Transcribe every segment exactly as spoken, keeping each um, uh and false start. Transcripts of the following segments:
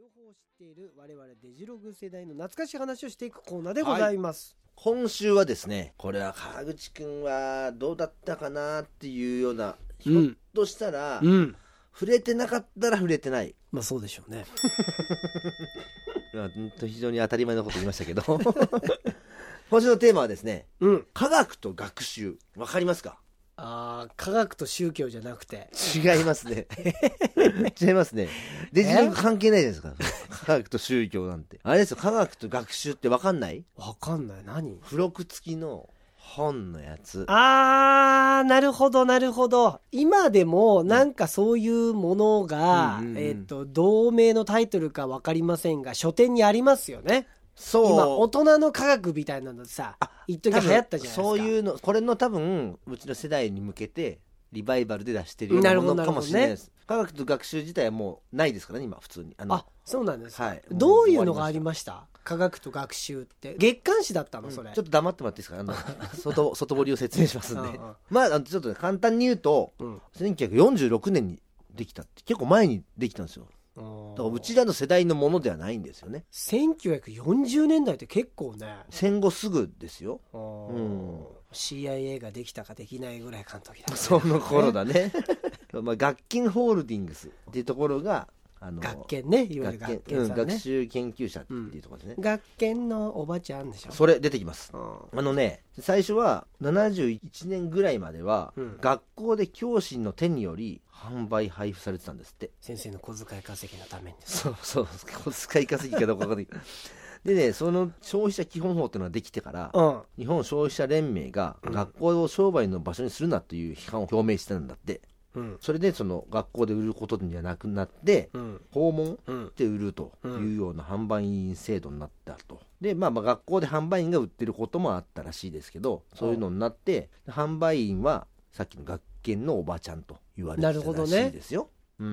両方知っている我々デジログ世代の懐かしい話をしていくコーナーでございます、 はい、今週はですね、これは川口くんはどうだったかなっていうような、ひょっとしたら、うん、触れてなかったら触れてない、 まあそうでしょうね非常に当たり前のこと言いましたけど今週のテーマはですね、うん、科学と学習、わかりますか？ あー、科学と宗教じゃなくて違いますね違いますね。デジログ関係ないじゃないですか科学と宗教なんて。あれですよ、科学と学習ってわかんない？ わかんない。何？ 付録付きの本のやつ。 あー、なるほどなるほど。今でもなんかそういうものが、うんうんうん、えっと同名のタイトルかわかりませんが書店にありますよね。そう、今大人の科学みたいなのさ、一時流行ったじゃないですか。 そういうの、これの多分うちの世代に向けてリバイバルで出してるようなものかもしれないです、ね、科学と学習自体はもうないですからね今普通に。 あのあ、そうなんですか、はい、どういうのがありました？科学と学習って月刊誌だったのそれ、うん、 ちょっと黙ってもらっていいですか？あの外, 外堀を説明しますんでまあちょっと、ね、簡単に言うと、うん、せんきゅうひゃくよんじゅうろくねんにできたって結構前にできたんですよ。だからうちらの世代のものではないんですよね。 せんきゅうひゃくよんじゅうねんだいって結構ね、 戦後すぐですよ、うん、 シーアイエー ができたかできないぐらいかの時だ、ね、 その頃だねまあ学研ホールディングスっていうところがあの学研ね、いわゆる学研さんね、 うん、学習研究者っていうところですね、 うん、学研のおばちゃんでしょ。 それ出てきます、うん、あのね最初はななじゅういちねんぐらいまでは、うん、学校で教師の手により販売配布されてたんですって。 先生の小遣い稼ぎのために。 そうそう小遣い稼ぎかどうかわかんないでね、その消費者基本法っていうのができてから、うん、日本消費者連盟が学校を商売の場所にするなという批判を表明してたんだって、うん、それでその学校で売ることにはなくなって、うん、訪問で売るというような販売員制度になったと。で、まあ、まあ学校で販売員が売ってることもあったらしいですけど、そういうのになって販売員はさっきの学研のおばちゃんと言われてたらしいですよ、ね、うん、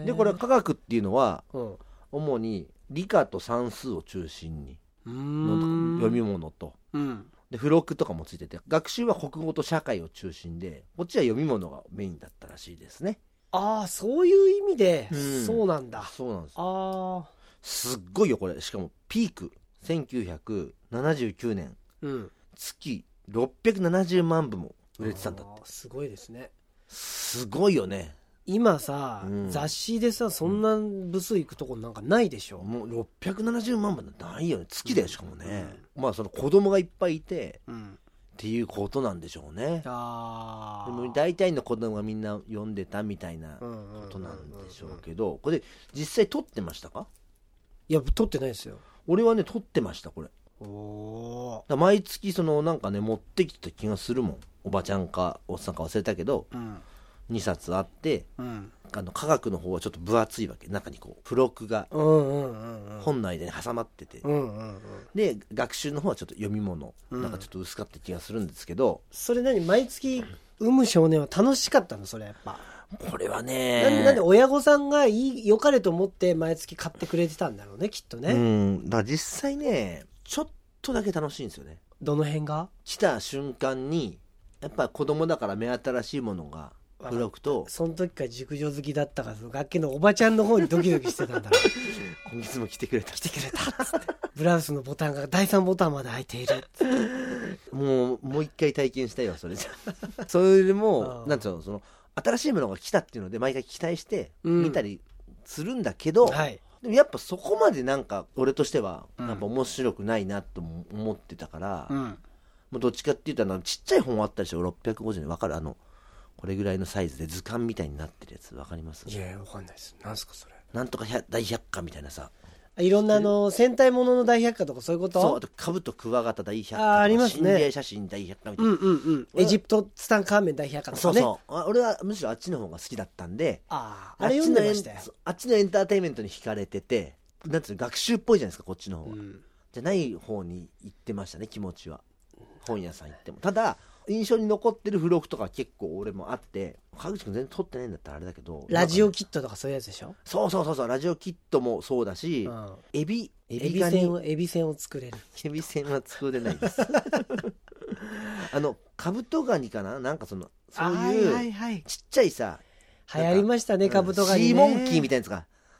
でこれは科学っていうのは、うん、主に理科と算数を中心にの読み物と、うん、で付録とかもついてて、学習は国語と社会を中心で、こっちは読み物がメインだったらしいですね。 ああ、そういう意味で、うん、そうなんだ。 そうなんです。 ああ、 すっごいよこれ。しかもピークせんきゅうひゃくななじゅうきゅうねん、うん、月ろっぴゃくななじゅうまんぶも売れてたんだって。 すごいですね。 すごいよね。今さ、うん、雑誌でさそんな部数いくとこなんかないでしょ、 うん、もうろっぴゃくななじゅうまん部ないよね。月だよ、しかもね、うん、まあその子供がいっぱいいて、うん、っていうことなんでしょうね。あでも大体の子供がみんな読んでたみたいなことなんでしょうけど、これ実際撮ってましたか？ いや撮ってないですよ。 俺はね撮ってましたこれ。おだ毎月そのなんかね持ってきてた気がするもん。おばちゃんかおっさんか忘れたけど、うん、にさつあって、うん、あの科学の方はちょっと分厚いわけ。中にこう付録が本内で挟まってて、うんうんうん、で学習の方はちょっと読み物、うん、なんかちょっと薄かった気がするんですけど、 それ何毎月産む少年は楽しかったの？それやっぱこれはねなんで、なんで親御さんがいい良かれと思って毎月買ってくれてたんだろうねきっとね。 うんだから実際ねちょっとだけ楽しいんですよね。 どの辺が？ 来た瞬間にやっぱ子供だから目新しいものが付録と、 その時から熟女好きだったから楽器のおばちゃんの方にドキドキしてたんだろう今月も来てくれた来てくれたっつってブラウスのボタンがだいさんボタンまで開いているもうもう一回体験したいわそれじゃそれでもなんていうの、その新しいものが来たっていうので毎回期待して見たりするんだけど、うんはい、でもやっぱそこまでなんか俺としてはやっぱ面白くないなと思ってたから、うん、もうどっちかっていうとちっちゃい本あったりしてろっぴゃくごじゅうえん分かる？あのこれぐらいのサイズで図鑑みたいになってるやつ分かります？ いや分かんないです。なんすかそれ？ なんとか大百科みたいなさ、 いろんなあの戦隊ものの大百科とかそういうこと？ そう、あとカブトクワガタ大百科とか、 あありますね、 心霊写真大百科みたいな、うんうんうん、 エジプトツタンカーメン大百科とかね。そうそう、 俺はむしろあっちの方が好きだったんで、 あああれ読んでましたよ。 あっちのエンターテインメントに惹かれてて、なんつうの学習っぽいじゃないですかこっちの方は、うん、じゃない方に行ってましたね気持ちは。本屋さん行ってもただ印象に残ってる付録とか結構俺もあって、川口くん全然撮ってないんだったらあれだけど、 ラジオキットとかそういうやつでしょ？ そうそうそうそう、ラジオキットもそうだし、うん、エビエビガニエビせんを作れる。 エビせんは作れないですあのカブトガニかな、なんかそのそういうちっちゃいさ、 流行りましたねカブトガニね。 シーモンキーみたいなやつが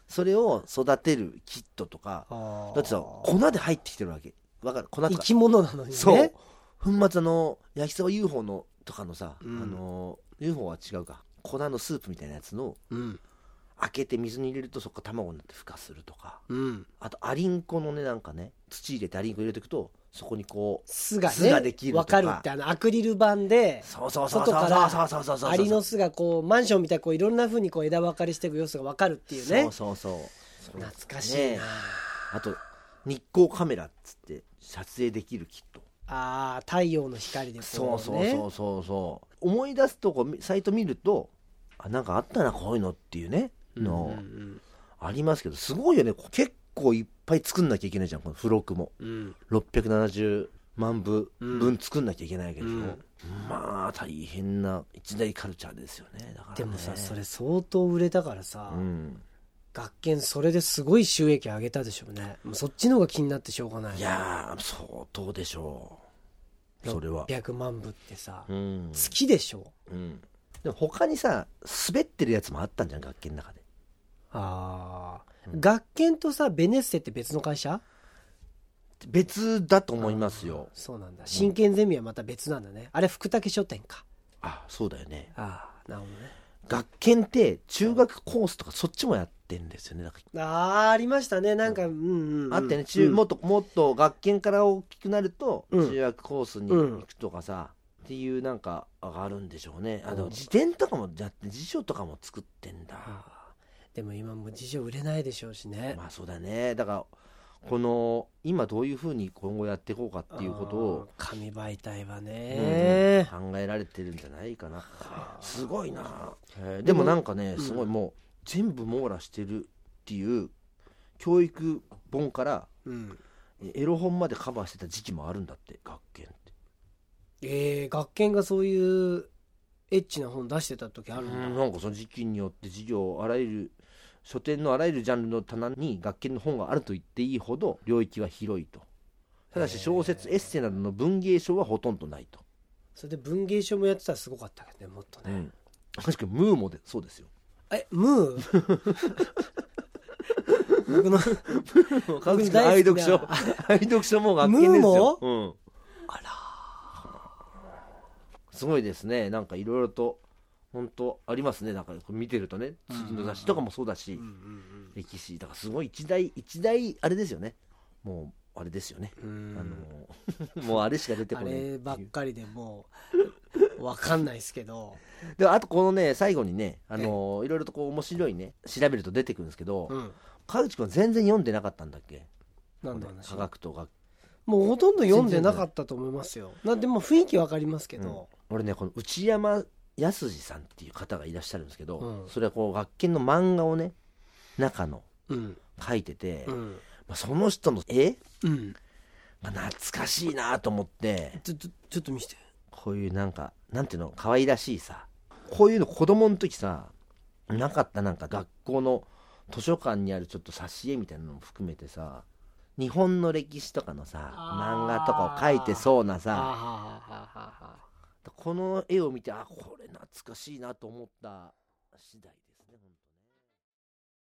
それを育てるキットとか、だってさ粉で入ってきてるわけわかる、粉とか生き物なのにね。 そう粉末の焼きそば ユーフォー のとかのさ、うん、あの ユーフォー は違うか、粉のスープみたいなやつの、うん、開けて水に入れるとそこから卵になって孵化するとか、うん、あとアリンコのねなんかね土入れてアリンコ入れていくとそこにこう巣がね巣ができるとか、 分かるって、あのアクリル板でそうそうそうそう外からアリの巣がこうマンションみたいにこういろんな風にこう枝分かれしていく様子が分かるっていうね。 そうそうそう懐かしいな、ね、 あと日光カメラっつって撮影できるキット、 ああ太陽の光でこう、ね、 そうそうそうそうそう思い出すとこサイト見るとあなんかあったなこういうのっていうねの、うんうんうん、ありますけどすごいよね。結構いっぱい作んなきゃいけないじゃんこの付録も、うん、ろっぴゃくななじゅうまんぶ分作んなきゃいけないわけでしょ、うん、まあ大変な一大カルチャーですよ ね, だからね。 でもさそれ相当売れたからさ、うん、学研それですごい収益上げたでしょうね。もうそっちの方が気になってしょうがない、ね、 いやー相当でしょうそれは。 ろっぴゃくまんぶってさ、うん、月でしょ、うん、 でも他にさ滑ってるやつもあったんじゃん学研の中で。 ああ、うん、学研とさベネッセって別の会社？ 別だと思いますよ。 そうなんだ。真剣ゼミはまた別なんだね、うん、あれ福武書店か。 あそうだよね。 ああなるほどね。 学研って中学コースとかそっちもやってんですよね。 ああありましたねなんか、うんうんうん、 あってね中、うん、もっともっと学研から大きくなると中学コースに行くとかさ、うん、っていうなんかがあるんでしょうね。あの辞典とかもやって辞書とかも作ってんだ、うん、 でも今も辞書売れないでしょうしね。 まあそうだね。だからこの今どういうふうに今後やっていこうかっていうことを紙媒体はね、 うん、考えられてるんじゃないかな。すごいな。でもなんかねすごいもう全部網羅してるっていう教育本から、うん、エロ本までカバーしてた時期もあるんだって学研って。 えー、学研がそういうエッチな本出してた時あるんだ。 うんなんかその時期によって授業あらゆる書店のあらゆるジャンルの棚に学研の本があると言っていいほど領域は広いと。ただし小説エッセイなどの文芸賞はほとんどないと。 それで文芸賞もやってたらすごかったけどねもっとね、うん、 確かにムーもでそうですよ。 えムー僕の僕の愛読書愛読書も学研ですよ。ムーも、うん、あらすごいですね。なんかいろいろと本当ありますね。なんか見てるとね次の雑誌とかもそうだし、うんうんうん、歴史だからすごい一大一大あれですよね。もうあれですよね。あのもうあれしか出てこない。あればっかりでもう分かんないですけど。 であとこのね最後にねあのいろいろとこう面白いね調べると出てくるんですけど、うん、川口君は全然読んでなかったんだっけ？ なんだ話？ 科学と学もうほとんど読んでなかったと思いますよ。なんでも雰囲気分かりますけど、 うん、俺ねこの内山康二さんっていう方がいらっしゃるんですけど、うん、それはこう学研の漫画をね中の、うん、書いてて、うんまあ、その人の絵、うん、が懐かしいなと思ってちょ、ちょ、ちょっと見せて。 こういうなんかなんていうの可愛らしいさこういうの子供の時さなかった。なんか学校の図書館にあるちょっと挿絵みたいなのも含めてさ日本の歴史とかのさ漫画とかを描いてそうなさこの絵を見てあこれ懐かしいなと思った次第で